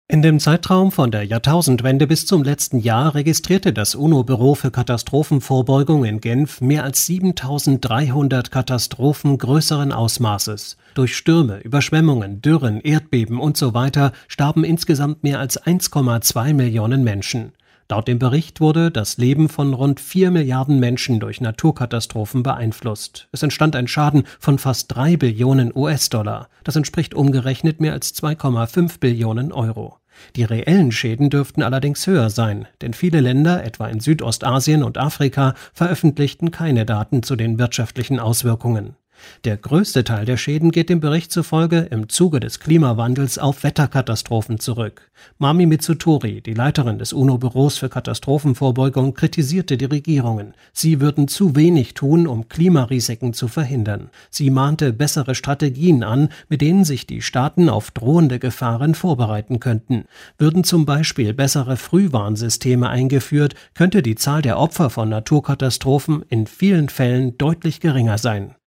In dem Zeitraum von der Jahrtausendwende bis zum letzten Jahr registrierte das UNO-Büro für Katastrophenvorbeugung in Genf mehr als 7.300 Katastrophen größeren Ausmaßes. Durch Stürme, Überschwemmungen, Dürren, Erdbeben usw. starben insgesamt mehr als 1,2 Millionen Menschen. Laut dem Bericht wurde das Leben von rund 4 Milliarden Menschen durch Naturkatastrophen beeinflusst. Es entstand ein Schaden von fast 3 Billionen US-Dollar. Das entspricht umgerechnet mehr als 2,5 Billionen Euro. Die reellen Schäden dürften allerdings höher sein, denn viele Länder, etwa in Südostasien und Afrika, veröffentlichten keine Daten zu den wirtschaftlichen Auswirkungen. Der größte Teil der Schäden geht dem Bericht zufolge im Zuge des Klimawandels auf Wetterkatastrophen zurück. Mami Mitsutori, die Leiterin des UNO-Büros für Katastrophenvorbeugung, kritisierte die Regierungen. Sie würden zu wenig tun, um Klimarisiken zu verhindern. Sie mahnte bessere Strategien an, mit denen sich die Staaten auf drohende Gefahren vorbereiten könnten. Würden zum Beispiel bessere Frühwarnsysteme eingeführt, könnte die Zahl der Opfer von Naturkatastrophen in vielen Fällen deutlich geringer sein.